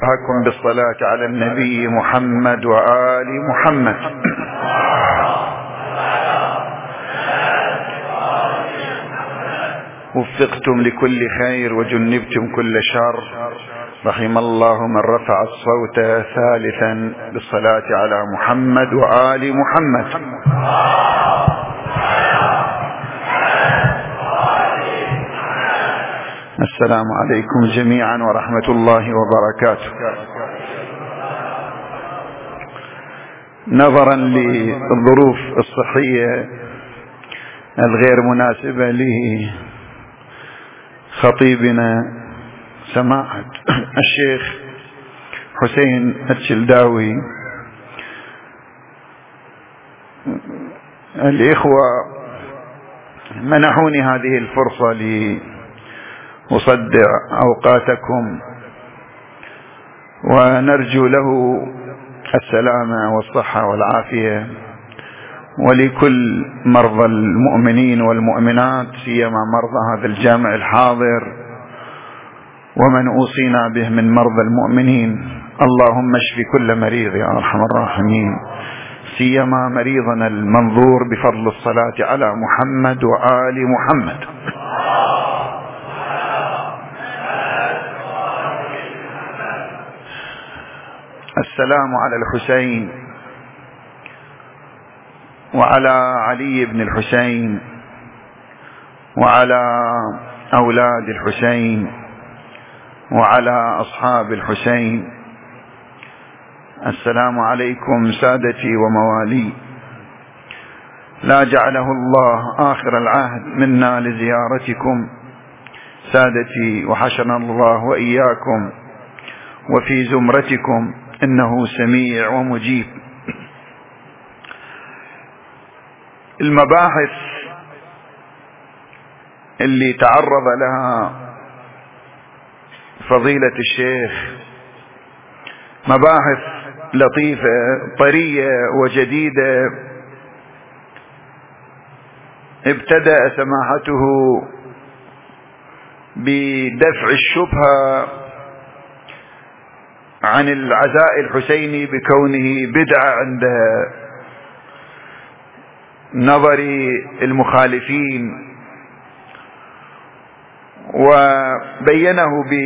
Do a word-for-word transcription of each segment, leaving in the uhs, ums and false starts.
أنصحكم بالصلاة على النبي محمد وآل محمد. وفقتم لكل خير وجنبتم كل شر. رحم الله من رفع الصوت ثالثا بالصلاة على محمد وآل محمد. السلام عليكم جميعا ورحمة الله وبركاته. نظرا للظروف الصحية الغير مناسبة لخطيبنا سماحة الشيخ حسين الشلداوي، الإخوة منحوني هذه الفرصة لأصدع أوقاتكم، ونرجو له السلامة والصحة والعافية، ولكل مرضى المؤمنين والمؤمنات سيما مرضى هذا الجامع الحاضر ومن أوصينا به من مرضى المؤمنين. اللهم اشف كل مريض يا أرحم الراحمين، سيما مريضنا المنظور بفضل الصلاة على محمد وآل محمد. السلام على الحسين وعلى علي بن الحسين وعلى أولاد الحسين وعلى أصحاب الحسين. السلام عليكم سادتي وموالي، لا جعله الله آخر العهد منا لزيارتكم سادتي، وحشرنا الله وإياكم وفي زمرتكم، إنه سميع ومجيب. المباحث اللي تعرض لها فضيلة الشيخ مباحث لطيفة طرية وجديدة، ابتدأ سماحته بدفع الشبهة عن العزاء الحسيني بكونه بدعة عند نظر المخالفين، وبينه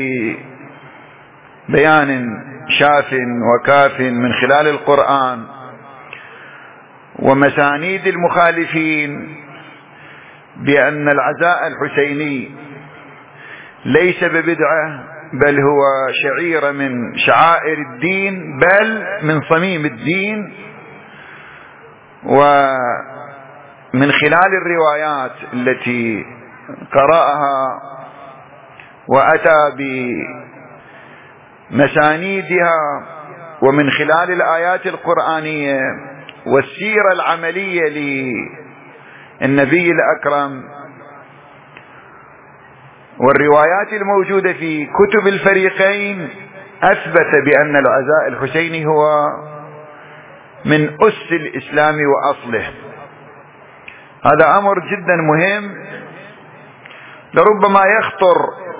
ببيان شاف وكاف من خلال القرآن ومسانيد المخالفين بأن العزاء الحسيني ليس ببدعة، بل هو شعيرة من شعائر الدين، بل من صميم الدين. ومن خلال الروايات التي قرأها وأتى بمسانيدها، ومن خلال الآيات القرآنية والسيرة العملية للنبي الأكرم والروايات الموجودة في كتب الفريقين، أثبت بأن العزاء الحسيني هو من أس الإسلام وأصله. هذا أمر جدا مهم، لربما يخطر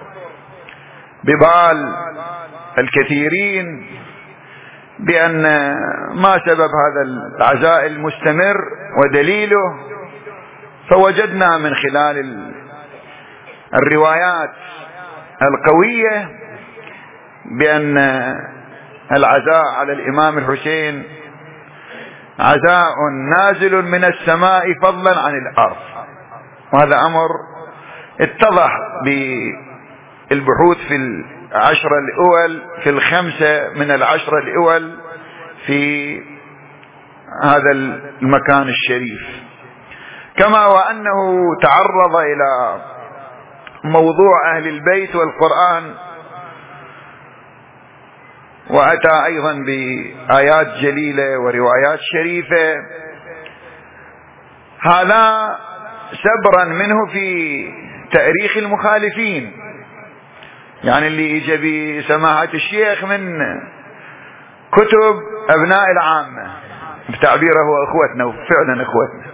ببال الكثيرين بأن ما سبب هذا العزاء المستمر ودليله، فوجدنا من خلال الروايات القوية بأن العزاء على الإمام الحسين عزاء نازل من السماء فضلا عن الأرض. وهذا أمر اتضح بالبحوث في العشرة الأول في الخمسة من العشرة الأول في هذا المكان الشريف، كما وأنه تعرض إلى موضوع أهل البيت والقرآن، وأتى أيضا بآيات جليلة وروايات شريفة. هذا سبرا منه في تاريخ المخالفين، يعني اللي يجي بسماحة الشيخ من كتب أبناء العامة بتعبيره أخوتنا، وفعلا أخوتنا.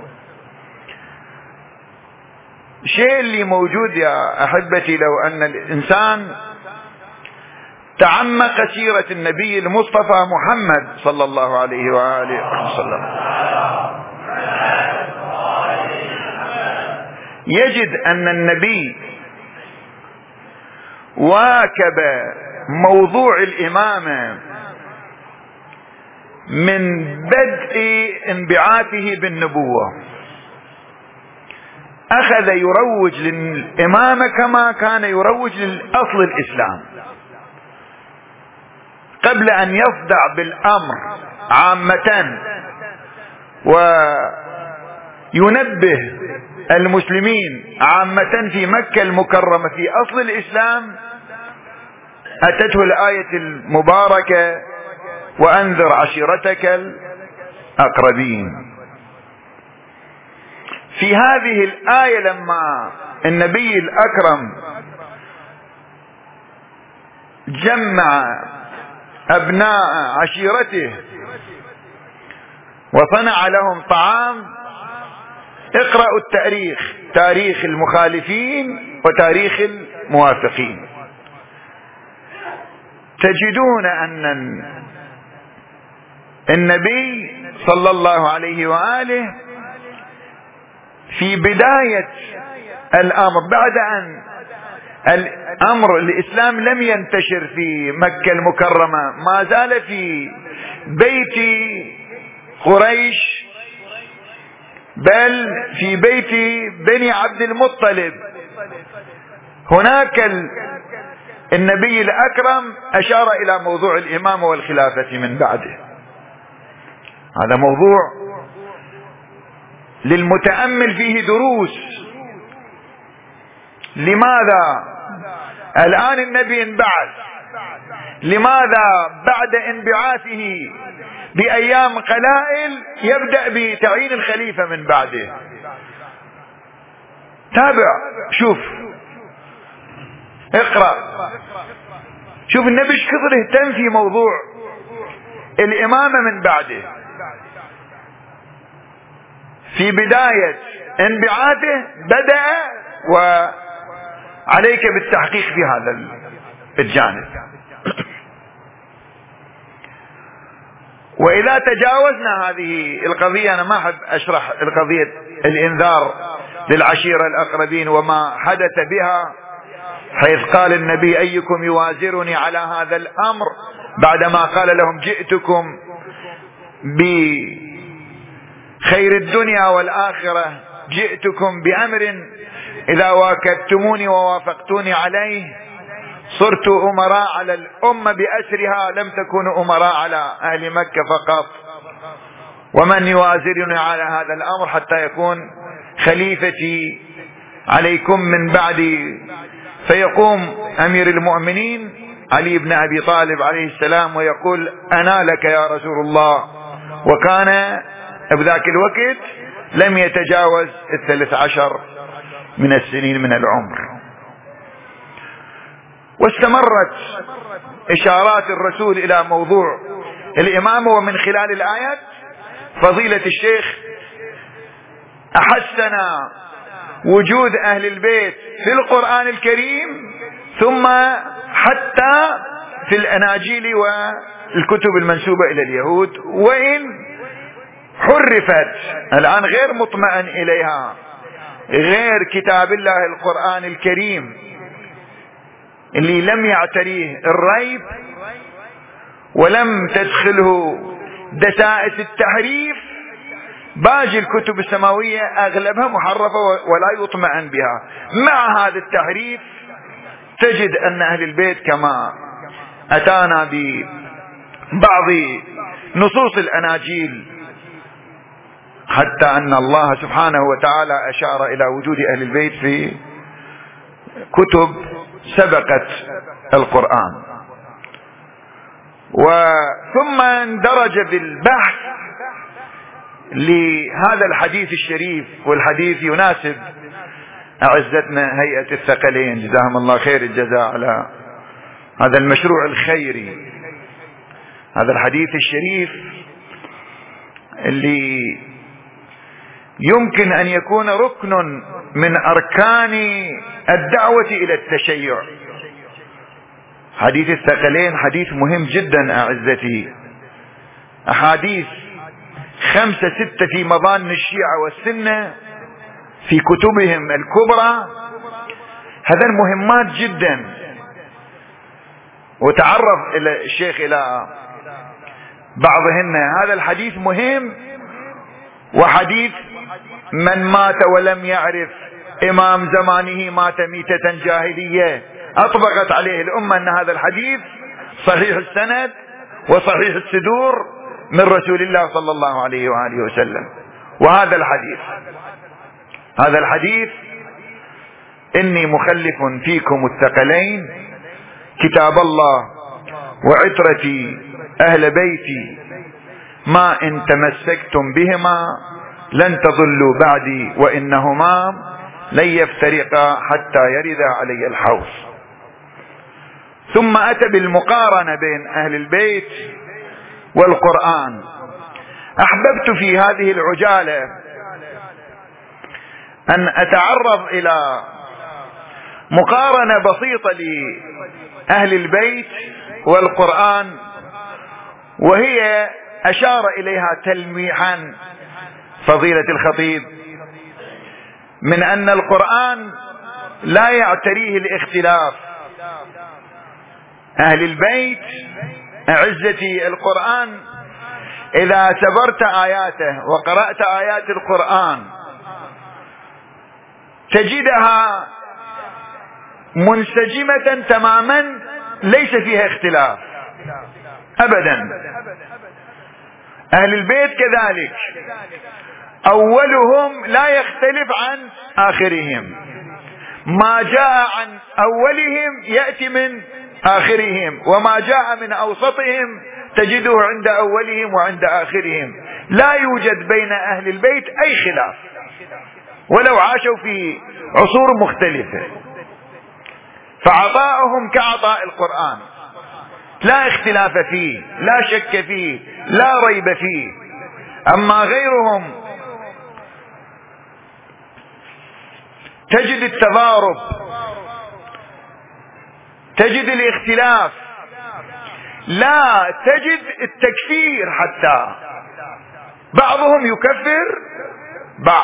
الشيء اللي موجود يا أحبتي، لو أن الإنسان تعمق سيرة النبي المصطفى محمد صلى الله عليه وآله وسلم يجد أن النبي واكب موضوع الإمامة من بدء انبعاثه بالنبوة، أخذ يروج للإمامة كما كان يروج للأصل الإسلام قبل أن يصدع بالأمر عامة وينبه المسلمين عامة في مكة المكرمة في أصل الإسلام. أتته الآية المباركة وأنذر عشيرتك الأقربين. في هذه الآية لما النبي الأكرم جمع أبناء عشيرته وصنع لهم طعام، اقرأوا التاريخ، تاريخ المخالفين وتاريخ الموافقين، تجدون أن النبي صلى الله عليه وآله في بداية الأمر بعد أن الأمر الإسلام لم ينتشر في مكة المكرمة، ما زال في بيت قريش بل في بيت بني عبد المطلب. هناك النبي الأكرم أشار إلى موضوع الإمامة والخلافة من بعده. هذا موضوع للمتأمل فيه دروس. لماذا الآن النبي انبعث؟ لماذا بعد انبعاثه بأيام قلائل يبدأ بتعيين الخليفة من بعده؟ تابع، شوف، اقرأ، شوف النبي ايش كثر اهتم في موضوع الإمامة من بعده. في بداية انبعاثه بدأ وعليك بالتحقيق في هذا الجانب. وإذا تجاوزنا هذه القضية، أنا ما أحب أشرح القضية الإنذار للعشيرة الأقربين وما حدث بها، حيث قال النبي أيكم يوازرني على هذا الأمر بعدما قال لهم جئتكم بخير الدنيا والآخرة، جئتكم بأمر إذا واكبتموني ووافقتوني عليه صرت أمراء على الأمة بأسرها، لم تكونوا أمراء على أهل مكة فقط، ومن يوازرني على هذا الأمر حتى يكون خليفتي عليكم من بعدي. فيقوم أمير المؤمنين علي بن أبي طالب عليه السلام ويقول أنا لك يا رسول الله، وكان بذاك الوقت لم يتجاوز الثلاث عشر من السنين من العمر. واستمرت إشارات الرسول إلى موضوع الإمامة، ومن خلال الآيات فضيلة الشيخ أحسنا وجود أهل البيت في القرآن الكريم ثم حتى في الأناجيل والكتب المنسوبة إلى اليهود، وإن حرفت الآن غير مطمئن إليها غير كتاب الله القرآن الكريم اللي لم يعتريه الريب ولم تدخله دسائس التحريف. باقي الكتب السماوية أغلبها محرفة ولا يطمئن بها. مع هذا التحريف تجد أن أهل البيت كما أتانا ببعض نصوص الأناجيل، حتى أن الله سبحانه وتعالى أشار إلى وجود أهل البيت في كتب سبقت القرآن. وثم اندرج بالبحث لهذا الحديث الشريف، والحديث يناسب أعزتنا هيئة الثقلين جزاهم الله خير الجزاء على هذا المشروع الخيري. هذا الحديث الشريف اللي يمكن أن يكون ركن من أركان الدعوة إلى التشيع، حديث الثقلين حديث مهم جدا أعزتي. أحاديث خمسة ستة في مظان الشيعة والسنة في كتبهم الكبرى، هذا مهمات جدا. وتعرف إلى الشيخ إلى بعضهن. هذا الحديث مهم، وحديث من مات ولم يعرف إمام زمانه مات ميتة جاهلية، أطبقت عليه الأمة أن هذا الحديث صحيح السند وصحيح الصدور من رسول الله صلى الله عليه وآله وسلم. وهذا الحديث هذا الحديث إني مخلف فيكم الثقلين كتاب الله وعترتي أهل بيتي ما إن تمسكتم بهما لن تضلوا بعدي وإنهما لن يفترقا حتى يردا علي الحوض. ثم أتى بالمقارنة بين أهل البيت والقرآن. أحببت في هذه العجالة أن أتعرض إلى مقارنة بسيطة لأهل البيت والقرآن، وهي أشار إليها تلميحا فضيلة الخطيب من أن القرآن لا يعتريه الاختلاف. أهل البيت أعزتي القرآن إذا اعتبرت آياته وقرأت آيات القرآن تجدها منسجمة تماما، ليس فيها اختلاف أبدا. أهل البيت كذلك أولهم لا يختلف عن آخرهم، ما جاء عن أولهم يأتي من آخرهم، وما جاء من أوسطهم تجده عند أولهم وعند آخرهم. لا يوجد بين أهل البيت أي خلاف ولو عاشوا في عصور مختلفة، فعطاؤهم كعطاء القرآن، لا اختلاف فيه، لا شك فيه، لا ريب فيه. أما غيرهم تجد التضارب، تجد الاختلاف، لا تجد التكفير، حتى بعضهم يكفر بعض.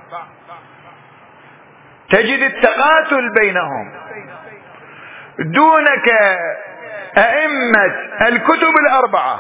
تجد التقاتل بينهم دونك أئمة الكتب الأربعة.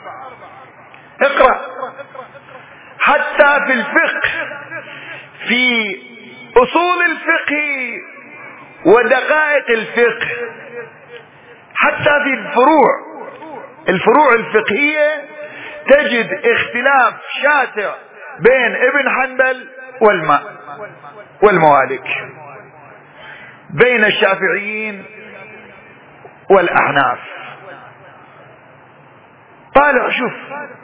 اقرأ حتى في الفقه، في أصول الفقه ودقائق الفقه، حتى في الفروع الفروع الفقهية تجد اختلاف شاسع بين ابن حنبل والمالك، بين الشافعيين والأحناف. طالع شوف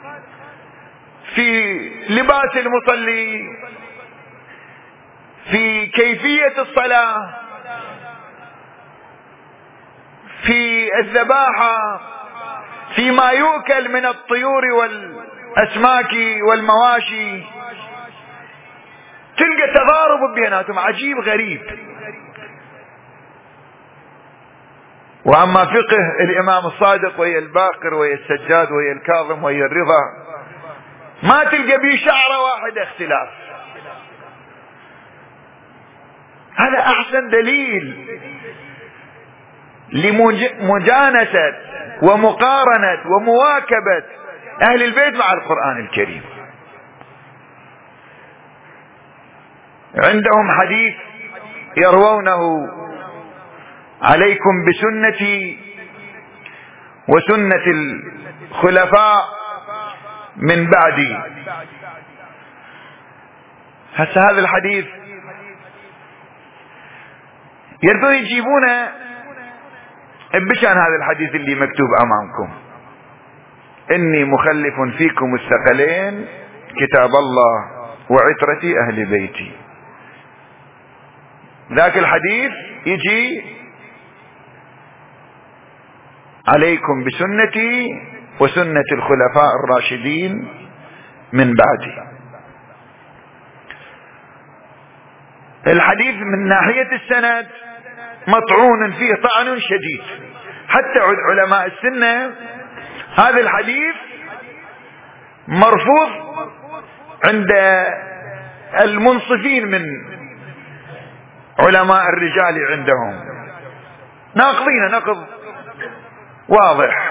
في لباس المصلي، في كيفية الصلاة، في الذباحة، فيما يؤكل من الطيور والأسماك والمواشي، تلقى تضارب بيناتهم عجيب غريب. وأما فقه الإمام الصادق وهي الباقر وهي السجاد وهي الكاظم وهي الرضا ما تلقى بيه شعرة واحدة اختلاف. هذا أحسن دليل لمجانسة ومقارنة ومواكبة أهل البيت مع القرآن الكريم. عندهم حديث يروونه: عليكم بسنتي وسنة الخلفاء من بعدي. هسه هذا الحديث يريدون يجيبونه بشان هذا الحديث اللي مكتوب أمامكم: إني مخلف فيكم الثقلين كتاب الله وعترتي أهل بيتي. ذاك الحديث يجي: عليكم بسنتي وسنة الخلفاء الراشدين من بعدي. الحديث من ناحية السند مطعون فيه طعن شديد، حتى علماء السنة هذا الحديث مرفوض عند المنصفين من علماء الرجال عندهم، ناقضين نقض واضح.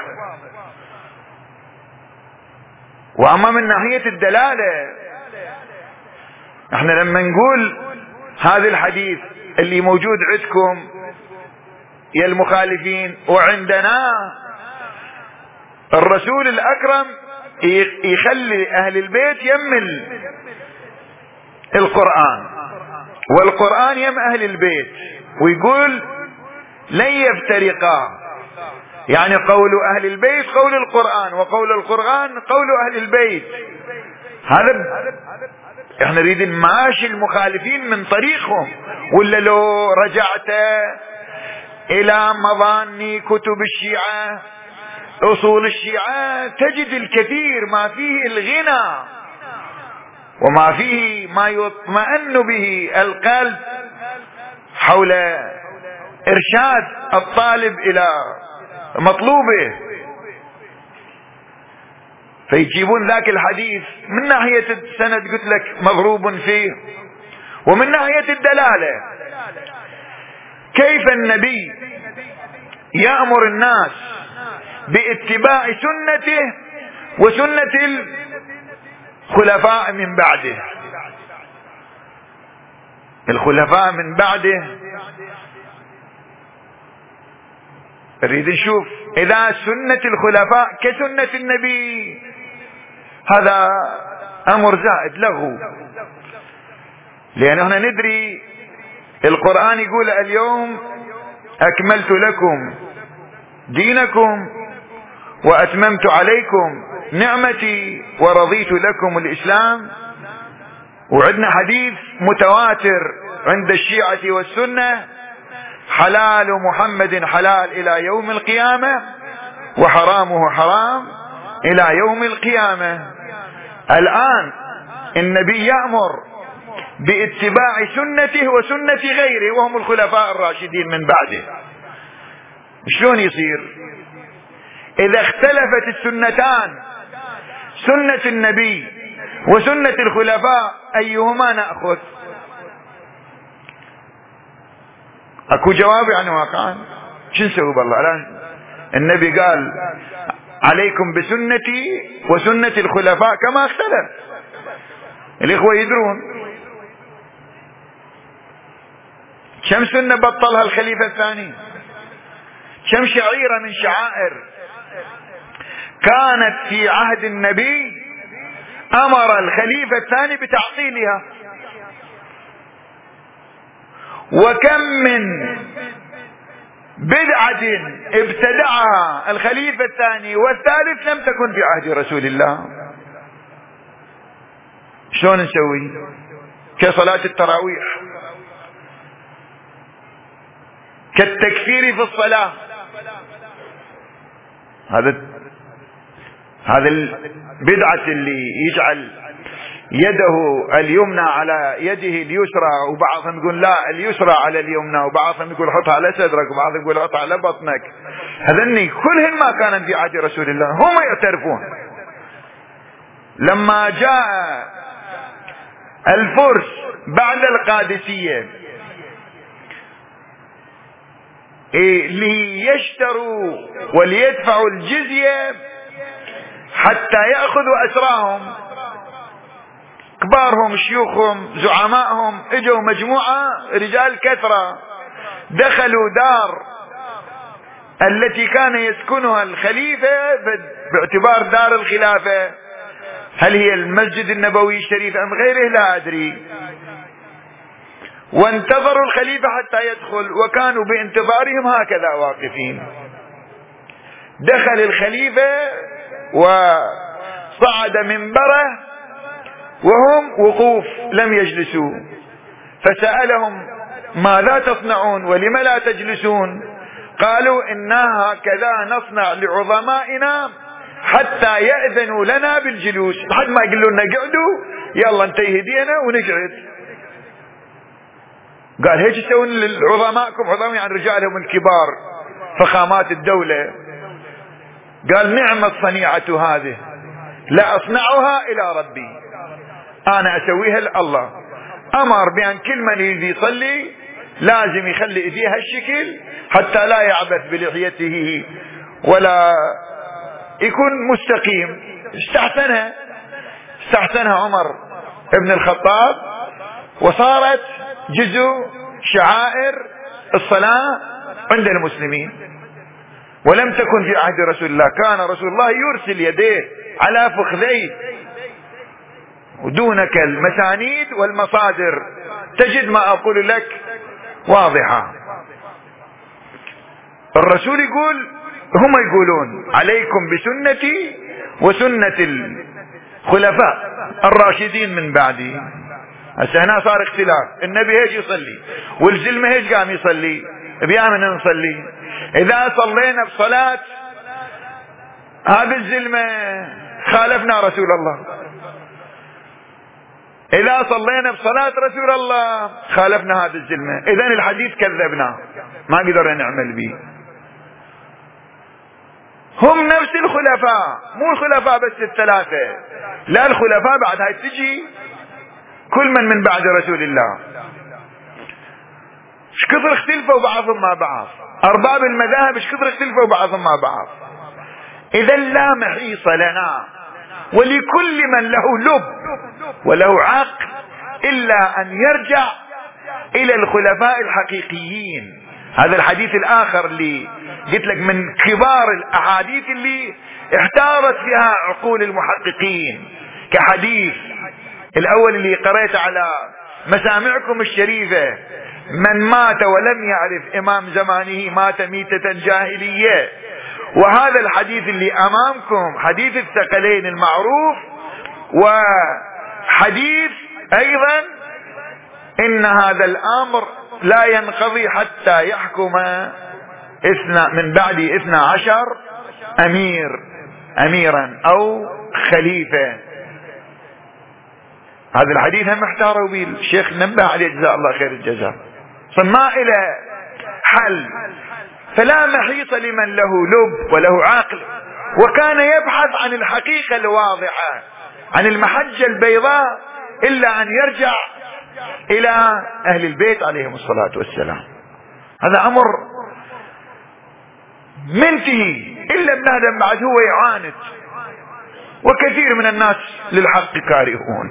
واما من ناحية الدلالة، احنا لما نقول هذا الحديث اللي موجود عندكم يا المخالفين وعندنا، الرسول الأكرم يخلي أهل البيت يم القرآن والقرآن يم أهل البيت، ويقول لن يفترقا، يعني قول أهل البيت قول القرآن، وقول القرآن قول أهل البيت. هذا احنا نريد نماشي المخالفين من طريقهم، ولا لو رجعت إلى مظاني كتب الشيعة أصول الشيعة تجد الكثير ما فيه الغنى وما فيه ما يطمئن به القلب حول إرشاد الطالب إلى مطلوبه. فيجيبون ذاك الحديث من ناحية السند قلت لك مضروب فيه، ومن ناحية الدلالة كيف النبي يأمر الناس باتباع سنته وسنة الخلفاء من بعده. الخلفاء من بعده نريد نشوف إذا سنة الخلفاء كسنة النبي، هذا أمر زائد له، لأن احنا ندري القرآن يقول اليوم أكملت لكم دينكم وأتممت عليكم نعمتي ورضيت لكم الإسلام. وعندنا حديث متواتر عند الشيعة والسنة: حلال محمد حلال إلى يوم القيامة وحرامه حرام إلى يوم القيامة. الآن النبي يأمر باتباع سنته وسنة غيره وهم الخلفاء الراشدين من بعده. شلون يصير إذا اختلفت السنتان، سنة النبي وسنة الخلفاء، أيهما نأخذ؟ أكو جواب يعني واقعا شو نسوي بالله؟ الآن النبي قال عليكم بسنتي وسنة الخلفاء كما اختلف، الإخوة يدرون كم سنة بطلها الخليفة الثاني، كم شعيرة من شعائر كانت في عهد النبي أمر الخليفة الثاني بتعطيلها، وكم من بدعة ابتدعها الخليفة الثاني والثالث لم تكن في عهد رسول الله. شلون نسوي؟ كصلاة التراويح، كالتكفير في الصلاة. هذا هذا البدعة اللي يجعل يده اليمنى على يده اليسرى، وبعضهم يقول لا اليسرى على اليمنى، وبعضهم يقول حطها على صدرك، وبعضهم يقول حطها على بطنك. هذني كلهن ما كانت في عهد رسول الله، هم يعترفون. لما جاء الفرس بعد القادسية ليشتروا وليدفعوا الجزية حتى يأخذوا أسراهم، كبارهم شيوخهم زعمائهم اجوا مجموعة رجال كثرة، دخلوا دار التي كان يسكنها الخليفة باعتبار دار الخلافة، هل هي المسجد النبوي الشريف أم غيره لا أدري، وانتظروا الخليفة حتى يدخل، وكانوا بانتظارهم هكذا واقفين. دخل الخليفة وصعد منبره وهم وقوف لم يجلسوا، فسألهم ماذا تصنعون ولم لا تجلسون؟ قالوا إنا هكذا نصنع لعظمائنا حتى يأذنوا لنا بالجلوس، لحد ما يقولوا لنا قعدوا يلا انتهي هدينا ونقعد. قال هيك يسوون لعظمائكم، عظماء يعني رجالهم الكبار، فخامات الدولة، قال نعم الصنيعة هذه، لا أصنعها إلى ربي، أنا أسويها لله. أمر بأن كل من يريد يصلي لازم يخلي إيديه هالشكل حتى لا يعبث بلحيته ولا يكون مستقيم. استحسنها استحسنها عمر ابن الخطاب، وصارت جزء شعائر الصلاة عند المسلمين، ولم تكن في عهد رسول الله. كان رسول الله يرسل يديه على فخذيه، ودونك المسانيد والمصادر تجد ما أقول لك واضحة. الرسول يقول، هم يقولون عليكم بسنتي وسنة الخلفاء الراشدين من بعدي. هسه هنا صار اختلاف، النبي هيج يصلي والزلمة هيج قام يصلي، بيامنا نصلي. إذا صلينا بصلاة هذا الزلمة خالفنا رسول الله، إذا صلينا بصلاة رسول الله خالفنا هذا الزلمة، إذن الحديث كذبنا ما قدرنا نعمل به. هم نفس الخلفاء، مو الخلفاء بس الثلاثة، لا الخلفاء بعد هاي تجي كل من من بعد رسول الله. ايش كثر اختلفوا بعضهم مع بعض، أرباب المذاهب ايش كثر اختلفوا بعضهم مع بعض. إذا لا محيص لنا ولكل من له لب وله عقل إلا أن يرجع إلى الخلفاء الحقيقيين. هذا الحديث الآخر اللي قلت لك من كبار الأحاديث اللي احتارت فيها عقول المحققين، كحديث الأول اللي قرأت على مسامعكم الشريفة: من مات ولم يعرف إمام زمانه مات ميتة جاهلية. وهذا الحديث اللي أمامكم حديث الثقلين المعروف، وحديث أيضا إن هذا الأمر لا ينقضي حتى يحكم اثنى من بعد اثنى عشر أمير أميرا أو خليفة. هذا الحديث هم احتاروا به، الشيخ نبه عليه جزاه الله خير الجزاء، فما إلى حل. فلا محيط لمن له لب وله عقل، وكان يبحث عن الحقيقة الواضحة، عن المحجة البيضاء، إلا أن يرجع إلى أهل البيت عليهم الصلاة والسلام. هذا أمر منتهي، إلا ابن آدم بعد هو يعاند، وكثير من الناس للحق كارهون.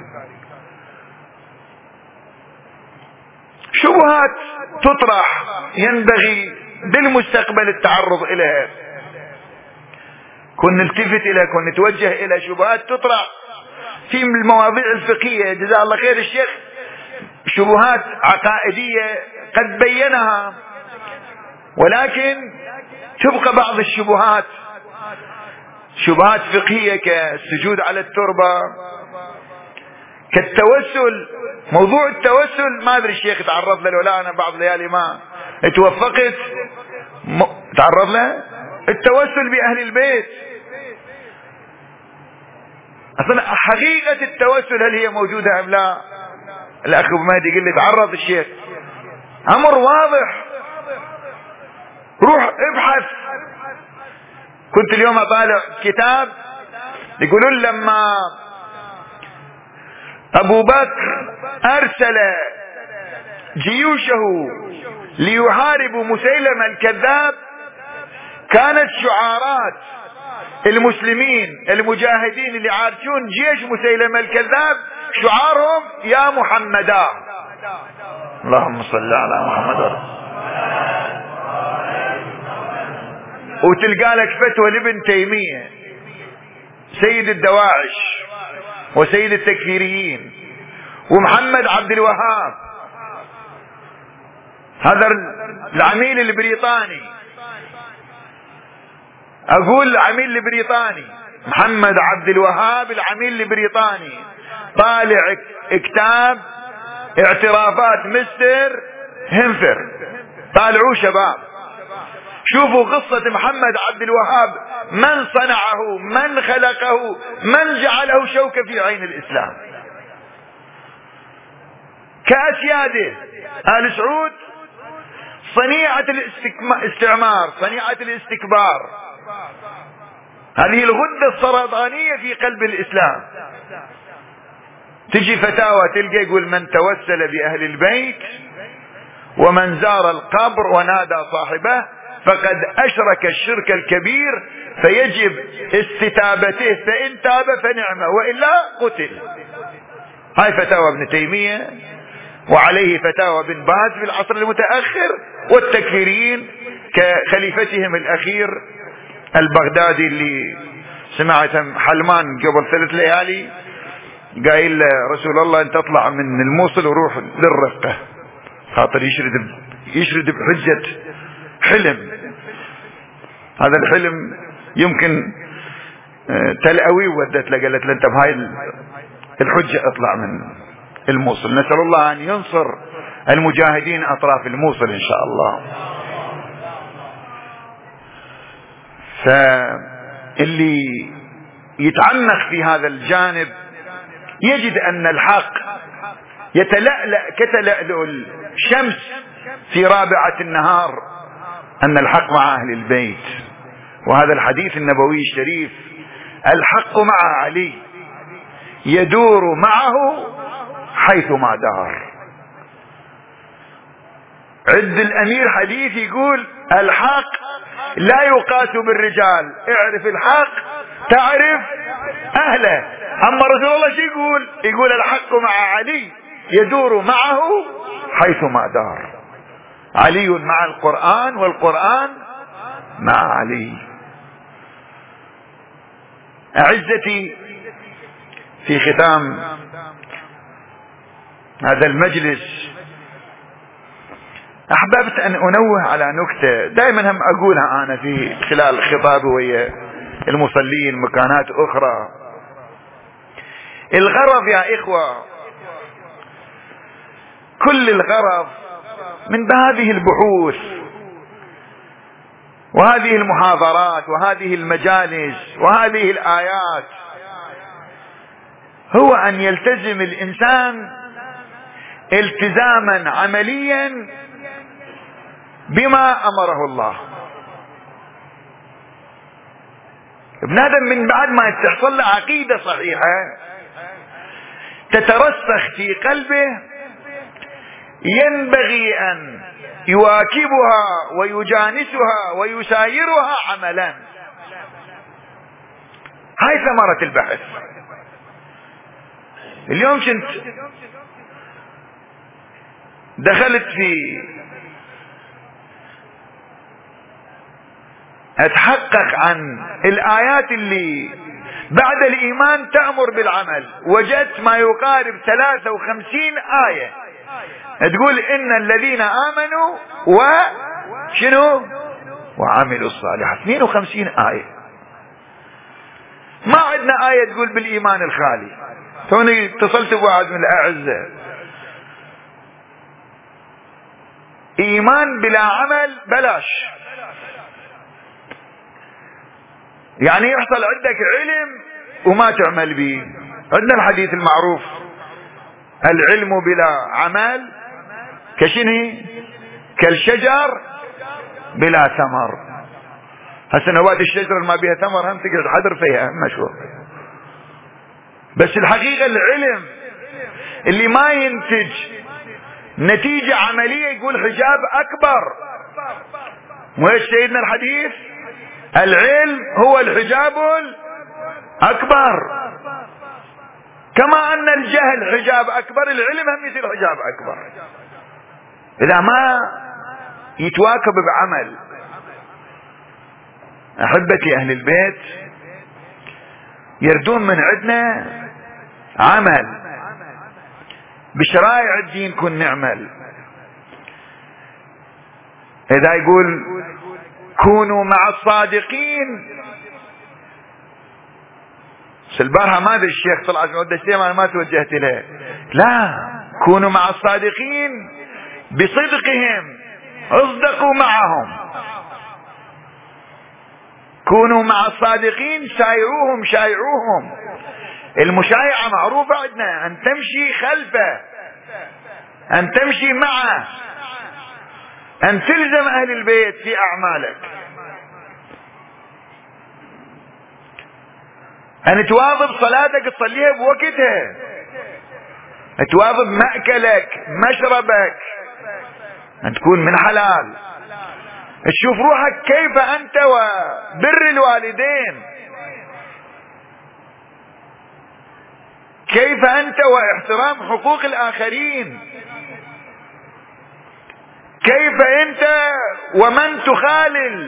شبهات تطرح ينبغي بالمستقبل التعرض إليها، كن نلتفت إليها، كن نتوجه إلى شبهات تطرح في المواضيع الفقهية. جزاه الله خير الشيخ شبهات عقائدية قد بينها، ولكن تبقى بعض الشبهات شبهات فقهية كالسجود على التربة، كالتوسل. موضوع التوسل ما أدري الشيخ تعرض له ولا أنا بعض ليالي ما اتوفقت م... تعرض له. التوسل بأهل البيت، أصلا حقيقة التوسل هل هي موجودة أم لا؟ الأخ أبو مهدي يقول لي تعرض الشيخ، أمر واضح، روح ابحث. كنت اليوم أطالع كتاب يقولون لما أبو بكر أرسل جيوشه ليحاربوا مسيلمة الكذاب، كانت شعارات المسلمين المجاهدين اللي عارشون جيش مسيلمة الكذاب شعارهم يا محمدا. اللهم صل على محمد. وتلقى لك فتوى لابن تيمية سيد الدواعش وسيد التكفيريين، ومحمد عبد الوهاب هذا العميل البريطاني، اقول العميل البريطاني محمد عبد الوهاب العميل البريطاني طالع كتاب اعترافات مستر هنفر، طالعوه شباب، شوفوا قصة محمد عبد الوهاب، من صنعه، من خلقه، من جعله شوكة في عين الإسلام. كأسياده آل سعود صنيعة الاستعمار، صنيعة الاستكبار، هذه الغدة السرطانية في قلب الإسلام. تجي فتاوى تلقى يقول من توسل بأهل البيت ومن زار القبر ونادى صاحبه فقد أشرك الشرك الكبير فيجب استتابته، فإن تاب فنعمه وإلا قتل. هاي فتاوى ابن تيمية، وعليه فتاوى بن باز في العصر المتأخر، والتكفيريين كخليفتهم الأخير البغدادي اللي سمعت حلمان قبل ثلاث ليالي قايل رسول الله أن تطلع من الموصل وروح للرقة خاطر يشرد يشرد بحجة حلم. هذا الحلم يمكن تل أويب ودت له قالت له أنت بهاي الحجة اطلع من الموصل. نسأل الله أن ينصر المجاهدين أطراف الموصل إن شاء الله. فاللي يتعمق في هذا الجانب يجد أن الحق يتلألأ كتلألؤ الشمس في رابعة النهار، أن الحق مع أهل البيت. وهذا الحديث النبوي الشريف الحق مع علي يدور معه حيثما دار. عد الأمير حديث يقول الحق لا يقاس بالرجال، اعرف الحق تعرف أهله. أما رسول الله شو يقول؟ يقول الحق مع علي يدور معه حيثما دار. علي مع القرآن والقرآن مع علي. أعزتي، في ختام هذا المجلس أحببت أن أنوه على نكتة دائما هم أقولها أنا في خلال خطابي ويا المصلين مكانات أخرى. الغرض يا إخوة، كل الغرض من هذه البحوث وهذه المحاضرات وهذه المجالس وهذه الآيات هو أن يلتزم الإنسان التزاما عمليا بما أمره الله. ابن آدم من بعد ما تحصل له عقيدة صحيحة تترسخ في قلبه ينبغي أن يواكبها ويجانسها ويسايرها عملا. هاي ثمرة البحث. اليوم كنت دخلت في اتحقق عن الآيات اللي بعد الإيمان تأمر بالعمل، وجدت ما يقارب ثلاثة وخمسين آية تقول إن الذين آمنوا وشنو وعملوا الصالحات. اثنين وخمسين آية. ما عندنا آية تقول بالإيمان الخالي. توني اتصلت بواحد من الأعزة، إيمان بلا عمل بلاش. يعني يحصل عندك علم وما تعمل به. عندنا الحديث المعروف العلم بلا عمل كشنو؟ كالشجر بلا ثمر. هسه نبات الشجر ما بها ثمر هم تقعد حذر فيها مشهور. بس الحقيقة العلم اللي ما ينتج نتيجة عملية يقول حجاب أكبر. مو ايش سيدنا الحديث؟ العلم هو الحجاب الأكبر. كما أن الجهل حجاب أكبر، العلم هم يصير حجاب أكبر إذا ما يتواكب بعمل. أحبتي أهل البيت، يردون من عندنا عمل بشرائع الدين كن نعمل. إذا يقول كونوا مع الصادقين، البارحة ما ادري الشيخ طلع في انا ما توجهت له. لا، كونوا مع الصادقين بصدقهم، اصدقوا معهم. كونوا مع الصادقين سايروهم شايعوهم. المشايعة معروفة عندنا، ان تمشي خلفه، ان تمشي معه. أن تلزم أهل البيت في أعمالك، أن تواظب صلاتك تصليها بوقتها، تواظب مأكلك مشربك أن تكون من حلال، تشوف روحك كيف أنت وبر الوالدين، كيف أنت واحترام حقوق الآخرين، كيف أنت ومن تخالل.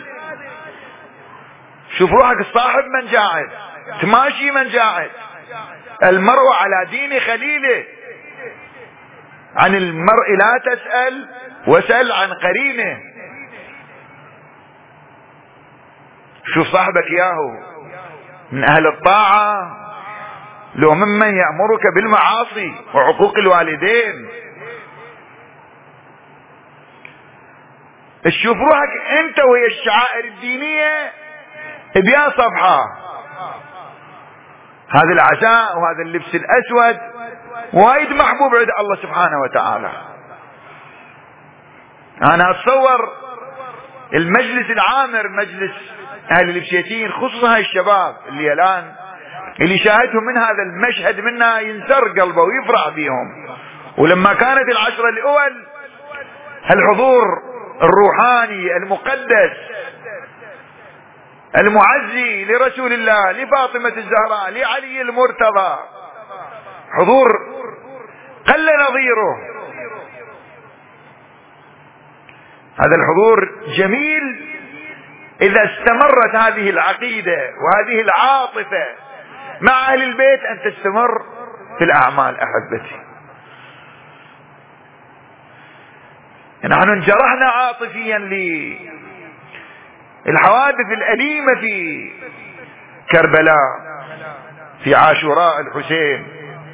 شوف روحك الصاحب من جاعد، تماشي من جاعد. المرء على دين خليله، عن المرء لا تسأل وسأل عن قرينه. شوف صاحبك ياهو من أهل الطاعة لو ممن يأمرك بالمعاصي وعقوق الوالدين. تشوف روحك انت وهي الشعائر الدينية بيا صفحة، هذا العزاء وهذا اللبس الأسود وايد محبوب عند الله سبحانه وتعالى. أنا أتصور المجلس العامر، مجلس أهل البشيتين، خصوصا هاي الشباب اللي الآن اللي شاهدهم من هذا المشهد منا ينسر قلبه ويفرح بيهم. ولما كانت العشرة الأول الحضور الروحاني المقدس المعزي لرسول الله، لفاطمة الزهراء، لعلي المرتضى، حضور قل نظيره. هذا الحضور جميل إذا استمرت هذه العقيدة وهذه العاطفة مع أهل البيت أن تستمر في الأعمال. أحبتي، نحن انجرحنا عاطفيا للحوادث الأليمة في كربلاء، في عاشوراء الحسين.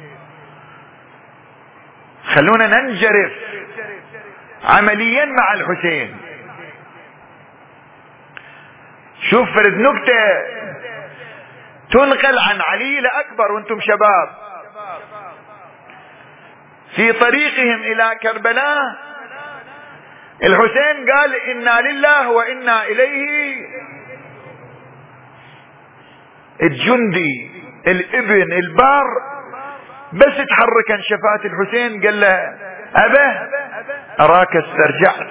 خلونا ننجرف عمليا مع الحسين. شوف فرد نكتة تنقل عن علي الأكبر وانتم شباب، في طريقهم إلى كربلاء الحسين قال إنا لله وإنا إليه. الجندي الابن البار بس تحرك انشفات الحسين قال له أبه أراك استرجعت.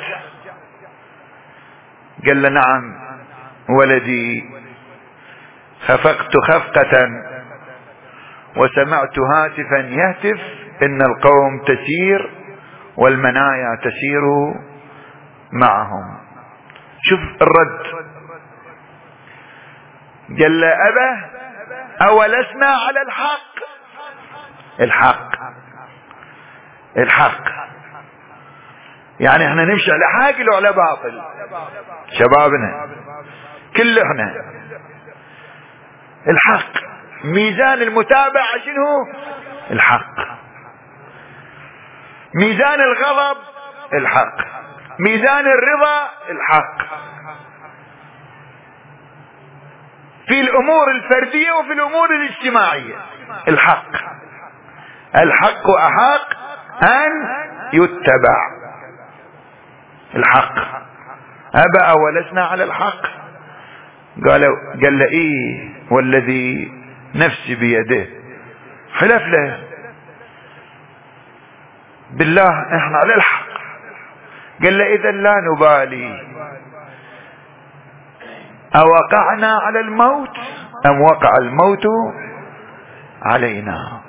قال له نعم ولدي، خفقت خفقة وسمعت هاتفا يهتف إن القوم تسير والمنايا تسير معهم. شوف الرد، قال له أبه أولسنا على الحق. الحق الحق يعني احنا نمشي على حق لو على باطل. شبابنا كل احنا الحق، ميزان المتابعة شنو؟ الحق. ميزان الغضب الحق، ميزان الرضا الحق، في الامور الفردية وفي الامور الاجتماعية الحق. الحق احق ان يتبع. الحق. أبا ولسنا على الحق. قال قال له ايه والذي نفسي بيده، حلف له بالله احنا على الحق. قال له اذا لا نبالي اوقعنا على الموت ام وقع الموت علينا.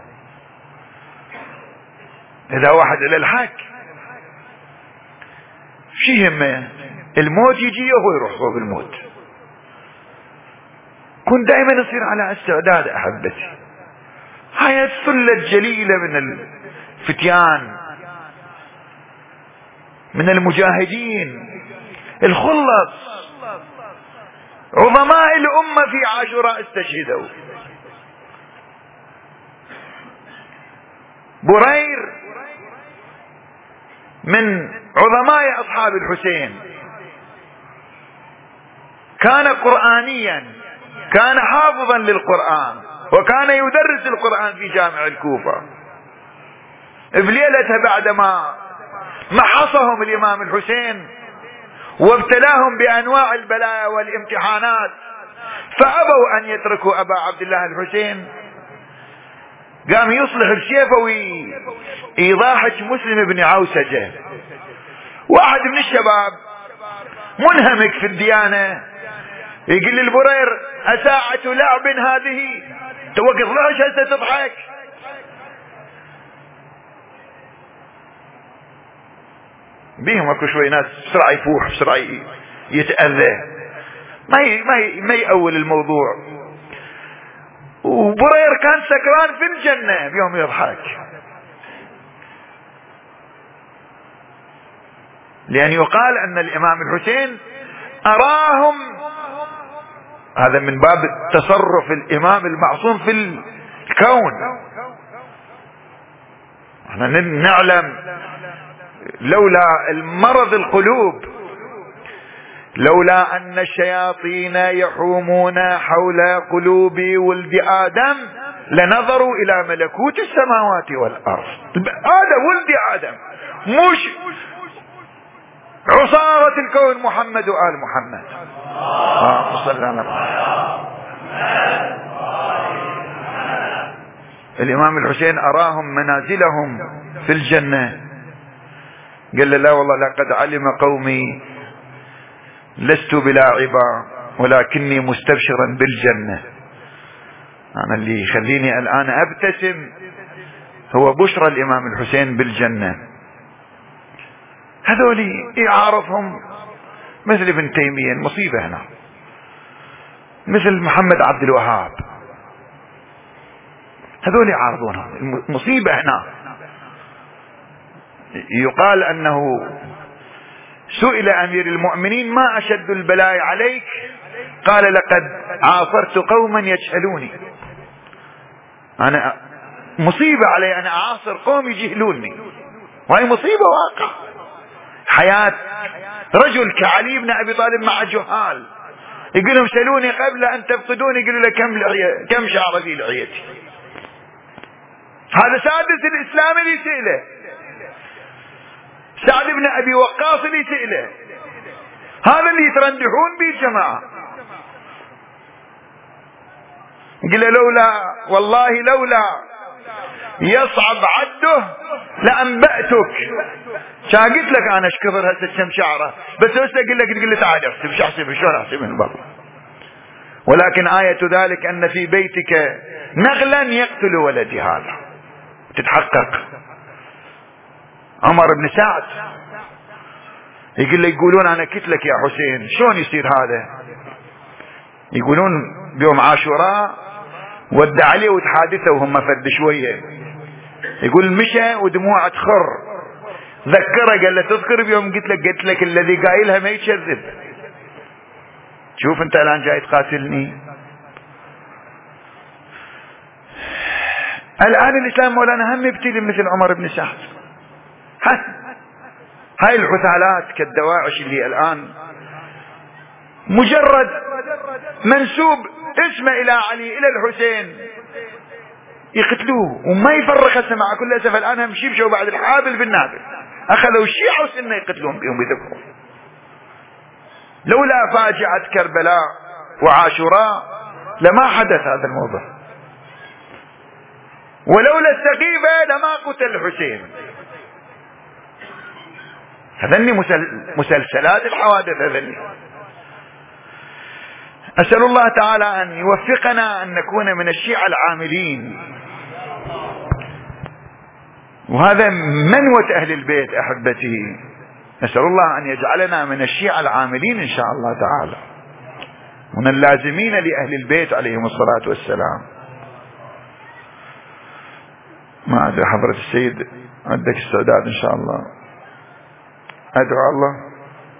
اذا واحد على الحق شي يهمه الموت يجي وهو يروح فوق الموت. كن دائما يصير على استعداد. احبتي، هاي الثلة الجليلة من الفتيان، من المجاهدين الخلص، عظماء الأمة في عاشوراء استشهدوا. برير من عظماء أصحاب الحسين، كان قرآنيا، كان حافظا للقرآن، وكان يدرس القرآن في جامع الكوفة. بليلتها بعدما محصهم الإمام الحسين وابتلاهم بأنواع البلايا والامتحانات، فأبوا أن يتركوا أبا عبد الله الحسين. قام يصلح بسيفه ويضاحك مسلم بن عوسجة، واحد من الشباب منهمك في الديانة، يقول للبرير: أساعة لعب هذه؟ توقف ليش هسه تضحك؟ بيهم اكو شوي ناس بسرعة يفوح، بسرعة يتأذى، ما ي... ما ي... ما يأول الموضوع. وبرير كان سكران في الجنة بيوم يضحك، لأن يقال أن الإمام الحسين أراهم، هذا من باب تصرف الإمام المعصوم في الكون. احنا نعلم لولا المرض القلوب، لولا أن الشياطين يحومون حول قلوب ولد آدم لنظروا إلى ملكوت السماوات والأرض. هذا ولد آدم، مش عصارة الكون محمد وآل محمد. آه صلى الله عليه. الإمام الحسين أراهم منازلهم في الجنة، قال له: لا والله لقد علم قومي لست بلاعبا ولكني مستبشرا بالجنة. أنا اللي يخليني الآن أبتسم هو بشرى الإمام الحسين بالجنة. هذول يعارفهم مثل ابن تيمية، المصيبة هنا، مثل محمد عبد الوهاب، هذول يعارضونهم، المصيبة هنا. يقال أنه سئل أمير المؤمنين: ما أشد البلاء عليك؟ قال: لقد عاصرت قوما يجهلوني. أنا مصيبة علي أنا أعاصر قوم يجهلوني، وهي مصيبة واقع. حياة رجل كعلي بن أبي طالب مع جهال، يقول لهم: سألوني قبل أن تفقدوني، يقولوا له: كم لحية كم شعر في لحيتي. هذا سادس الإسلام اللي سئله، سعد بن أبي وقاص اللي سئله، هذا اللي يترندحون به الجماعة. قال له: لولا والله لولا يصعب عده لأنبأتك. شا قلت لك أنا اشكفر هسه كم شعره، بس بس أقول لك تقول لي تعال احسب، شو احسب شلون احسب من برا. ولكن آية ذلك أن في بيتك نغلا يقتل ولدي، هذا تتحقق. عمر بن سعد يقول له: يقولون أنا قلت لك يا حسين، شلون يصير هذا؟ يقولون بيوم عاشوراء ود عليه وتحادثه وهم فد شوية، يقول مشى ودموعه تخر، ذكره قال له: تذكر بيوم قلت لك قلت لك الذي قايلها ما يكذب. شوف انت الآن جاي تقاتلني. الآن الإسلام مولانا هم يبتلي مثل عمر بن سعد. هاي العثالات كالدواعش اللي الآن مجرد منسوب اسمه إلى علي إلى الحسين يقتلوه وما يفرق هسه مع كل أسف. الآن هم شبشوا بعد الحابل بالنابل، أخذوا الشيعة وسنة يقتلون بهم بذكرهم. لولا فاجعة كربلاء وعاشوراء لما حدث هذا الموضوع، ولولا السقيفة لما قتل الحسين. هذني مسلسلات الحوادث هذني. أسأل الله تعالى أن يوفقنا أن نكون من الشيعة العاملين، وهذا منوة أهل البيت أحبتي. نسأل الله أن يجعلنا من الشيعة العاملين إن شاء الله تعالى، من اللازمين لأهل البيت عليهم الصلاة والسلام. ما أدري حضرة السيد عندك استعداد إن شاء الله؟ أدعو الله.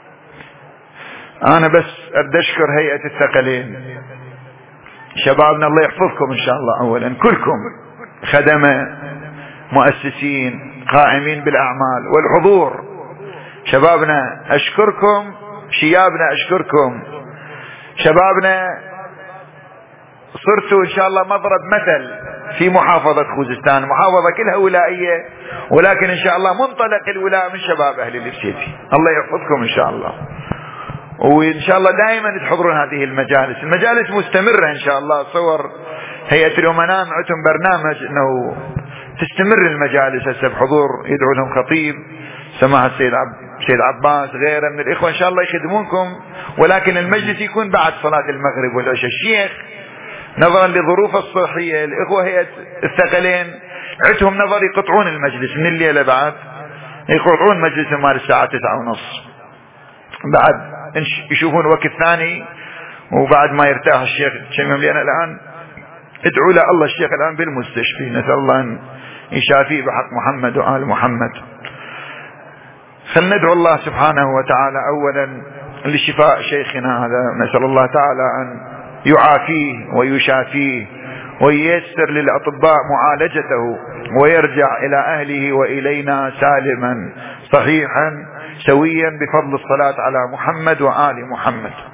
أنا بس أبدأ أشكر هيئة الثقلين، شبابنا الله يحفظكم إن شاء الله، أولا كلكم خدمة مؤسسين قائمين بالأعمال والحضور. شبابنا أشكركم، شيابنا أشكركم، شبابنا صرتوا إن شاء الله مضرب مثل في محافظة خوزستان، محافظة كلها ولائية، ولكن إن شاء الله منطلق الولاء من شباب أهل الإفسيتي. الله يحفظكم إن شاء الله. وإن شاء الله دائما تحضرون هذه المجالس. المجالس مستمرة إن شاء الله. صور هيئة الأمناء عندهم برنامج أنه تستمر المجالس هسه بحضور، يدعو لهم خطيب سماحة السيد عب... سيد عباس غيره من الإخوة إن شاء الله يخدمونكم، ولكن المجلس يكون بعد صلاة المغرب والعشاء. الشيخ نظرا لظروف الصحية الإخوة هيئة الثقلين عندهم نظر يقطعون المجلس من الليلة، بعد يقطعون مجلس مال الساعة تسعة ونص، بعد يشوفون وقت ثاني وبعد ما يرتاح الشيخ شميم. لأن الآن ادعوا له الله الشيخ الآن بالمستشفى، نسأل الله أن يشافيه بحق محمد وآل محمد. خلنا ندعو الله سبحانه وتعالى أولا لشفاء شيخنا هذا، نسأل الله تعالى أن يعافيه ويشافيه وييسر للأطباء معالجته ويرجع إلى أهله وإلينا سالما صحيحا سويا بفضل الصلاة على محمد وآل محمد.